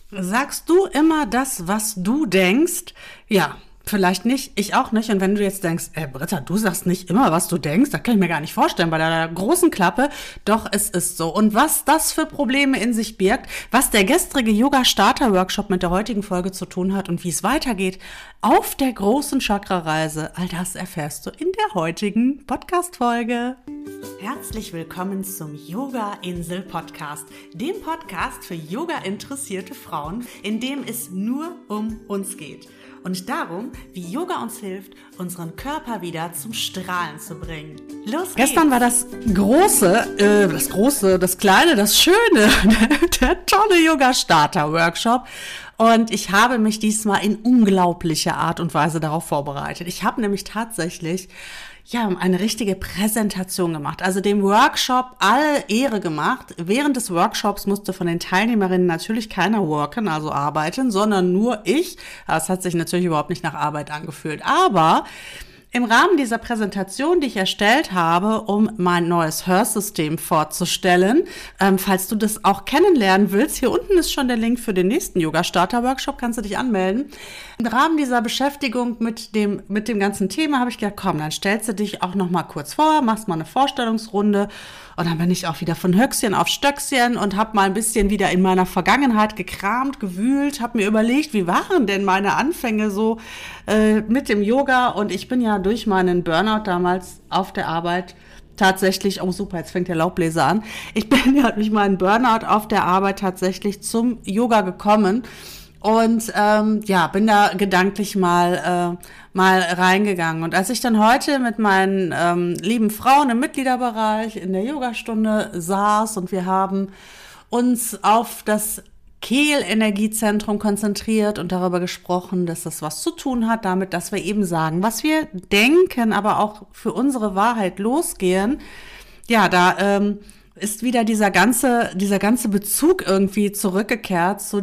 Sagst du immer das, was du denkst? Ja, vielleicht nicht, ich auch nicht. Und wenn du jetzt denkst, Britta, du sagst nicht immer, was du denkst, das kann ich mir gar nicht vorstellen bei deiner großen Klappe. Doch, es ist so. Und was das für Probleme in sich birgt, was der gestrige Yoga-Starter-Workshop mit der heutigen Folge zu tun hat und wie es weitergeht auf der großen Chakra-Reise, all das erfährst du in der heutigen Podcast-Folge. Herzlich willkommen zum Yoga-Insel-Podcast, dem Podcast für Yoga-interessierte Frauen, in dem es nur um uns geht. Und darum, wie Yoga uns hilft, unseren Körper wieder zum Strahlen zu bringen. Los geht's! Gestern war das Kleine, das Schöne, der tolle Yoga-Starter-Workshop. Und ich habe mich diesmal in unglaublicher Art und Weise darauf vorbereitet. Ich habe nämlich tatsächlich eine richtige Präsentation gemacht, also dem Workshop alle Ehre gemacht. Während des Workshops musste von den Teilnehmerinnen natürlich keiner worken, also arbeiten, sondern nur ich. Das hat sich natürlich überhaupt nicht nach Arbeit angefühlt, aber im Rahmen dieser Präsentation, die ich erstellt habe, um mein neues Hörsystem vorzustellen, falls du das auch kennenlernen willst, hier unten ist schon der Link für den nächsten Yoga-Starter-Workshop, kannst du dich anmelden. Im Rahmen dieser Beschäftigung mit dem ganzen Thema habe ich gedacht, komm, dann stellst du dich auch noch mal kurz vor, machst mal eine Vorstellungsrunde. Und dann bin ich auch wieder von Höchstchen auf Stöckchen und habe mal ein bisschen wieder in meiner Vergangenheit gekramt, gewühlt, habe mir überlegt, wie waren denn meine Anfänge so mit dem Yoga. Und ich bin ja durch meinen Burnout damals auf der Arbeit tatsächlich, oh super, jetzt fängt der Laubbläser an. Ich bin ja durch meinen Burnout auf der Arbeit tatsächlich zum Yoga gekommen. Und bin da gedanklich mal reingegangen. Und als ich dann heute mit meinen lieben Frauen im Mitgliederbereich in der Yogastunde saß und wir haben uns auf das Kehlenergiezentrum konzentriert und darüber gesprochen, dass das was zu tun hat damit, dass wir eben sagen, was wir denken, aber auch für unsere Wahrheit losgehen. Ja, da ist wieder dieser ganze Bezug irgendwie zurückgekehrt zu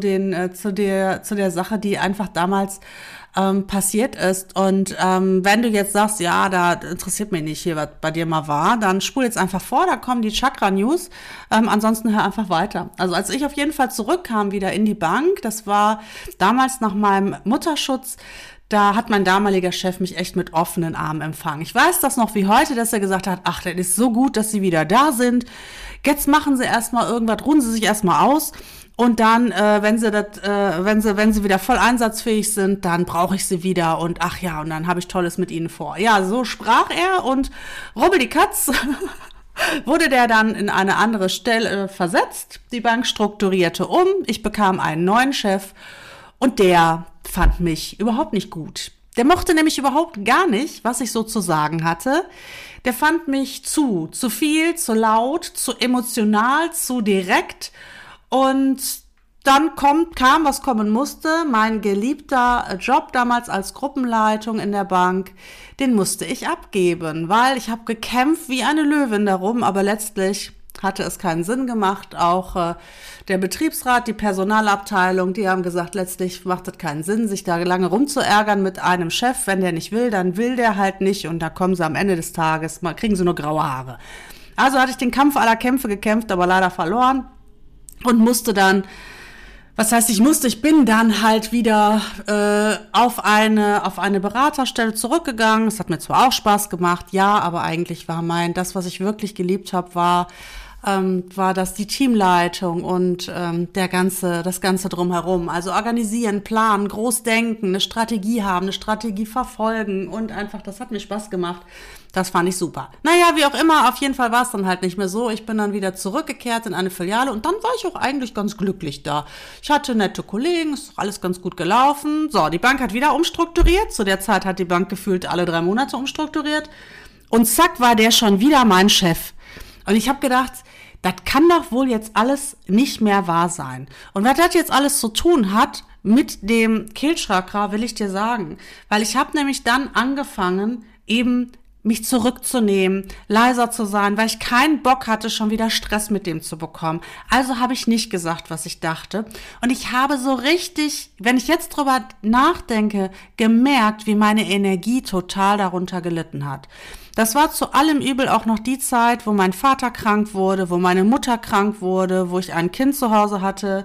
der Sache, die einfach damals passiert ist. Und wenn du jetzt sagst, ja, da interessiert mich nicht hier, was bei dir mal war, dann spul jetzt einfach vor, da kommen die Chakra-News. Ansonsten hör einfach weiter. Also als ich auf jeden Fall zurückkam wieder in die Bank, das war damals nach meinem Mutterschutz, da hat mein damaliger Chef mich echt mit offenen Armen empfangen. Ich weiß das noch wie heute, dass er gesagt hat, ach, das ist so gut, dass Sie wieder da sind. Jetzt machen Sie erstmal irgendwas, ruhen Sie sich erstmal aus. Und dann, wenn Sie wieder voll einsatzfähig sind, dann brauche ich Sie wieder. Und ach ja, und dann habe ich Tolles mit Ihnen vor. Ja, so sprach er und rubbel die Katz wurde der dann in eine andere Stelle versetzt. Die Bank strukturierte um. Ich bekam einen neuen Chef. Und der fand mich überhaupt nicht gut. Der mochte nämlich überhaupt gar nicht, was ich so zu sagen hatte. Der fand mich zu viel, zu laut, zu emotional, zu direkt. Und dann kam, was kommen musste. Mein geliebter Job damals als Gruppenleitung in der Bank, den musste ich abgeben, weil ich habe gekämpft wie eine Löwin darum, aber letztlich hatte es keinen Sinn gemacht. Auch der Betriebsrat, die Personalabteilung, die haben gesagt, letztlich macht es keinen Sinn, sich da lange rumzuärgern mit einem Chef. Wenn der nicht will, dann will der halt nicht. Und da kommen sie am Ende des Tages, kriegen sie nur graue Haare. Also hatte ich den Kampf aller Kämpfe gekämpft, aber leider verloren. Und musste dann, ich bin dann halt wieder auf eine Beraterstelle zurückgegangen. Es hat mir zwar auch Spaß gemacht, ja, aber eigentlich war das, was ich wirklich geliebt habe, war das die Teamleitung und das Ganze drumherum. Also organisieren, planen, groß denken, eine Strategie haben, eine Strategie verfolgen und einfach, das hat mir Spaß gemacht. Das fand ich super. Naja, wie auch immer, auf jeden Fall war es dann halt nicht mehr so. Ich bin dann wieder zurückgekehrt in eine Filiale und dann war ich auch eigentlich ganz glücklich da. Ich hatte nette Kollegen, ist alles ganz gut gelaufen. So, die Bank hat wieder umstrukturiert. Zu der Zeit hat die Bank gefühlt alle 3 Monate umstrukturiert. Und zack, war der schon wieder mein Chef. Und ich habe gedacht, das kann doch wohl jetzt alles nicht mehr wahr sein. Und was das jetzt alles zu tun hat mit dem Kehlchakra, will ich dir sagen. Weil ich habe nämlich dann angefangen, eben mich zurückzunehmen, leiser zu sein, weil ich keinen Bock hatte, schon wieder Stress mit dem zu bekommen. Also habe ich nicht gesagt, was ich dachte. Und ich habe so richtig, wenn ich jetzt drüber nachdenke, gemerkt, wie meine Energie total darunter gelitten hat. Das war zu allem Übel auch noch die Zeit, wo mein Vater krank wurde, wo meine Mutter krank wurde, wo ich ein Kind zu Hause hatte,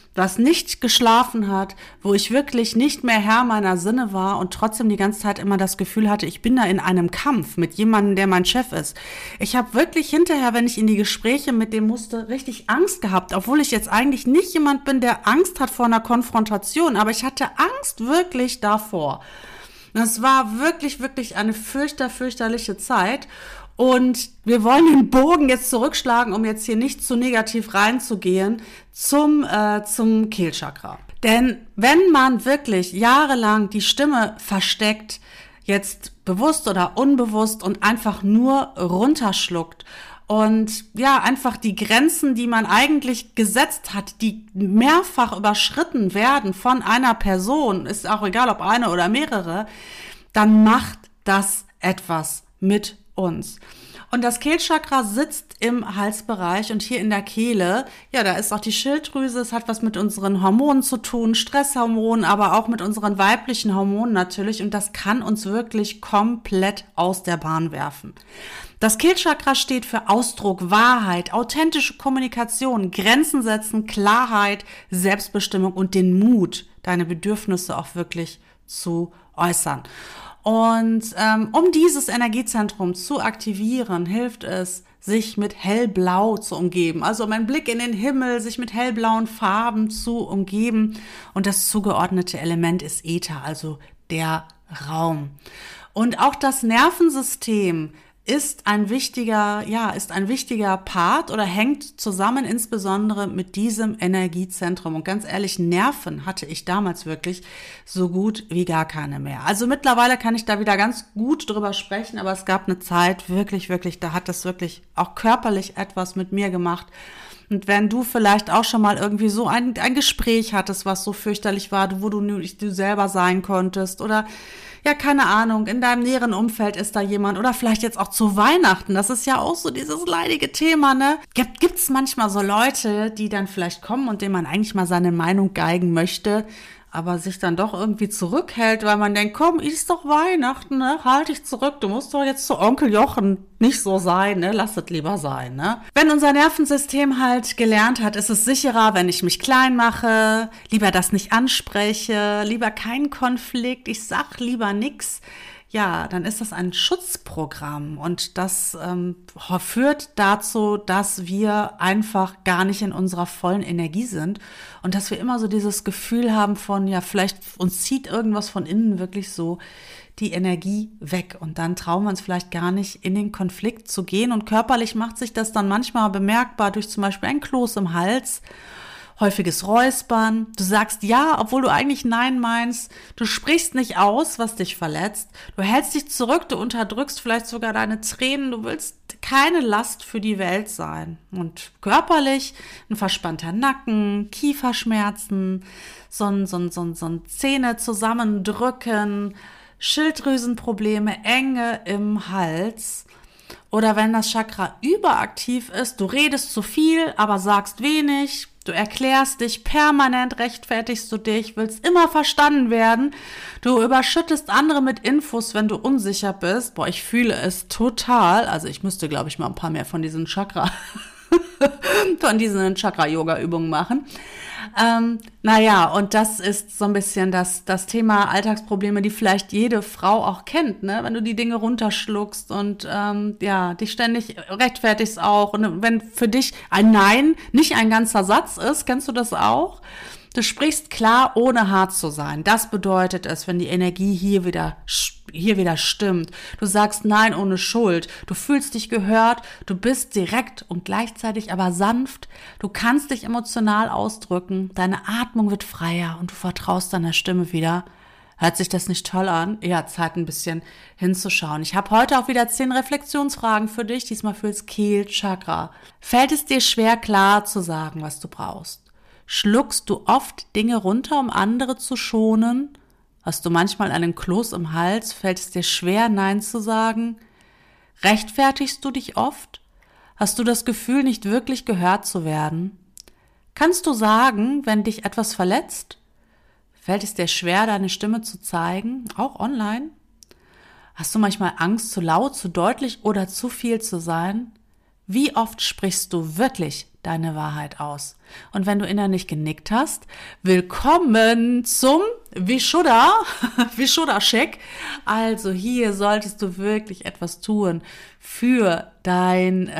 was nicht geschlafen hat, wo ich wirklich nicht mehr Herr meiner Sinne war und trotzdem die ganze Zeit immer das Gefühl hatte, ich bin da in einem Kampf mit jemandem, der mein Chef ist. Ich habe wirklich hinterher, wenn ich in die Gespräche mit dem musste, richtig Angst gehabt, obwohl ich jetzt eigentlich nicht jemand bin, der Angst hat vor einer Konfrontation, aber ich hatte Angst wirklich davor. Das war wirklich, wirklich eine fürchterliche Zeit. Und wir wollen den Bogen jetzt zurückschlagen, um jetzt hier nicht zu negativ reinzugehen, zum Kehlchakra. Denn wenn man wirklich jahrelang die Stimme versteckt, jetzt bewusst oder unbewusst und einfach nur runterschluckt und ja, einfach die Grenzen, die man eigentlich gesetzt hat, die mehrfach überschritten werden von einer Person, ist auch egal, ob eine oder mehrere, dann macht das etwas mit uns. Und das Kehlchakra sitzt im Halsbereich und hier in der Kehle. Ja, da ist auch die Schilddrüse. Es hat was mit unseren Hormonen zu tun, Stresshormonen, aber auch mit unseren weiblichen Hormonen natürlich. Und das kann uns wirklich komplett aus der Bahn werfen. Das Kehlchakra steht für Ausdruck, Wahrheit, authentische Kommunikation, Grenzen setzen, Klarheit, Selbstbestimmung und den Mut, deine Bedürfnisse auch wirklich zu äußern. Und um dieses Energiezentrum zu aktivieren, hilft es, sich mit hellblau zu umgeben. Also um einen Blick in den Himmel, sich mit hellblauen Farben zu umgeben. Und das zugeordnete Element ist Äther, also der Raum. Und auch das Nervensystem ist ein wichtiger Part oder hängt zusammen insbesondere mit diesem Energiezentrum. Und ganz ehrlich, Nerven hatte ich damals wirklich so gut wie gar keine mehr. Also mittlerweile kann ich da wieder ganz gut drüber sprechen, aber es gab eine Zeit wirklich, da hat das wirklich auch körperlich etwas mit mir gemacht. Und wenn du vielleicht auch schon mal irgendwie so ein Gespräch hattest, was so fürchterlich war, wo du nicht du selber sein konntest oder ja, keine Ahnung, in deinem näheren Umfeld ist da jemand oder vielleicht jetzt auch zu Weihnachten, das ist ja auch so dieses leidige Thema, ne? Gibt's manchmal so Leute, die dann vielleicht kommen und denen man eigentlich mal seine Meinung geigen möchte, aber sich dann doch irgendwie zurückhält, weil man denkt, komm, ist doch Weihnachten, ne? Halt dich zurück, du musst doch jetzt zu Onkel Jochen nicht so sein, ne? Lass es lieber sein, ne? Wenn unser Nervensystem halt gelernt hat, ist es sicherer, wenn ich mich klein mache, lieber das nicht anspreche, lieber keinen Konflikt, ich sag lieber nix. Ja, dann ist das ein Schutzprogramm und das führt dazu, dass wir einfach gar nicht in unserer vollen Energie sind und dass wir immer so dieses Gefühl haben von, ja, vielleicht uns zieht irgendwas von innen wirklich so die Energie weg und dann trauen wir uns vielleicht gar nicht in den Konflikt zu gehen und körperlich macht sich das dann manchmal bemerkbar durch zum Beispiel ein Kloß im Hals, häufiges Räuspern, du sagst ja, obwohl du eigentlich nein meinst, du sprichst nicht aus, was dich verletzt, du hältst dich zurück, du unterdrückst vielleicht sogar deine Tränen, du willst keine Last für die Welt sein. Und körperlich ein verspannter Nacken, Kieferschmerzen, so ein Zähne zusammendrücken, Schilddrüsenprobleme, Enge im Hals. Oder wenn das Chakra überaktiv ist, du redest zu viel, aber sagst wenig, du erklärst dich permanent, rechtfertigst du dich, willst immer verstanden werden, du überschüttest andere mit Infos, wenn du unsicher bist. Boah, ich fühle es total. Also ich müsste, glaube ich, mal ein paar mehr von diesen Chakra-Yoga-Übungen machen. Und das ist so ein bisschen das Thema Alltagsprobleme, die vielleicht jede Frau auch kennt, ne? Wenn du die Dinge runterschluckst und dich ständig rechtfertigst auch. Und wenn für dich ein Nein nicht ein ganzer Satz ist, kennst du das auch? Du sprichst klar, ohne hart zu sein. Das bedeutet es, wenn die Energie hier wieder stimmt. Du sagst Nein ohne Schuld. Du fühlst dich gehört. Du bist direkt und gleichzeitig aber sanft. Du kannst dich emotional ausdrücken. Deine Atmung wird freier und du vertraust deiner Stimme wieder. Hört sich das nicht toll an? Ja, Zeit ein bisschen hinzuschauen. Ich habe heute auch wieder 10 Reflexionsfragen für dich, diesmal fürs Kehlchakra. Fällt es dir schwer, klar zu sagen, was du brauchst? Schluckst du oft Dinge runter, um andere zu schonen? Hast du manchmal einen Kloß im Hals? Fällt es dir schwer, Nein zu sagen? Rechtfertigst du dich oft? Hast du das Gefühl, nicht wirklich gehört zu werden? Kannst du sagen, wenn dich etwas verletzt? Fällt es dir schwer, deine Stimme zu zeigen, auch online? Hast du manchmal Angst, zu laut, zu deutlich oder zu viel zu sein? Wie oft sprichst du wirklich deine Wahrheit aus. Und wenn du innerlich genickt hast, willkommen zum Vishuddha-Check. Also hier solltest du wirklich etwas tun für dein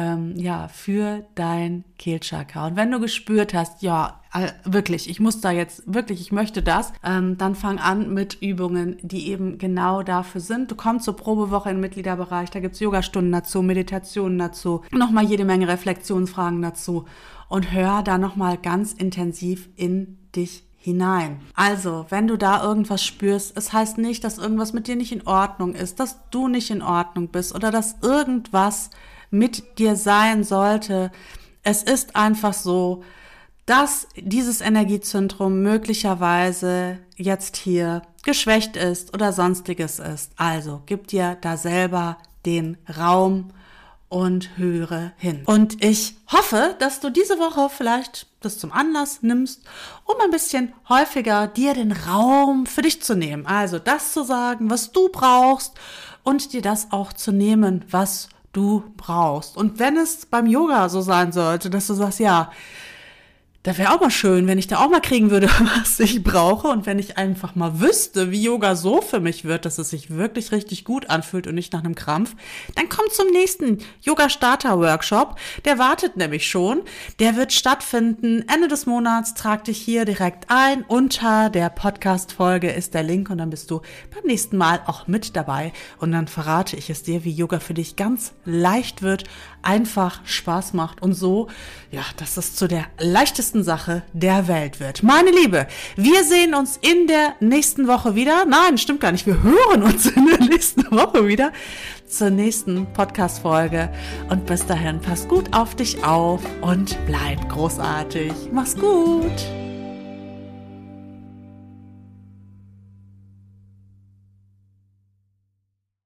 Kehlchakra. Und wenn du gespürt hast, wirklich, ich möchte das, dann fang an mit Übungen, die eben genau dafür sind. Du kommst zur Probewoche im Mitgliederbereich, da gibt's Yogastunden dazu, Meditationen dazu, nochmal jede Menge Reflexionsfragen dazu und hör da nochmal ganz intensiv in dich hinein. Also, wenn du da irgendwas spürst, es heißt nicht, dass irgendwas mit dir nicht in Ordnung ist, dass du nicht in Ordnung bist oder dass irgendwas mit dir sein sollte. Es ist einfach so, dass dieses Energiezentrum möglicherweise jetzt hier geschwächt ist oder sonstiges ist. Also, gib dir da selber den Raum und höre hin. Und ich hoffe, dass du diese Woche vielleicht das zum Anlass nimmst, um ein bisschen häufiger dir den Raum für dich zu nehmen. Also das zu sagen, was du brauchst und dir das auch zu nehmen, was du brauchst. Und wenn es beim Yoga so sein sollte, dass du sagst, ja, das wäre auch mal schön, wenn ich da auch mal kriegen würde, was ich brauche und wenn ich einfach mal wüsste, wie Yoga so für mich wird, dass es sich wirklich richtig gut anfühlt und nicht nach einem Krampf, dann komm zum nächsten Yoga-Starter-Workshop. Der wartet nämlich schon. Der wird stattfinden Ende des Monats. Trag dich hier direkt ein. Unter der Podcast-Folge ist der Link und dann bist du beim nächsten Mal auch mit dabei und dann verrate ich es dir, wie Yoga für dich ganz leicht wird, einfach Spaß macht und so, dass es zu der leichtesten Sache der Welt wird. Meine Liebe, wir sehen uns in der nächsten Woche wieder. Nein, stimmt gar nicht. Wir hören uns in der nächsten Woche wieder zur nächsten Podcast-Folge. Und bis dahin, pass gut auf dich auf und bleib großartig. Mach's gut.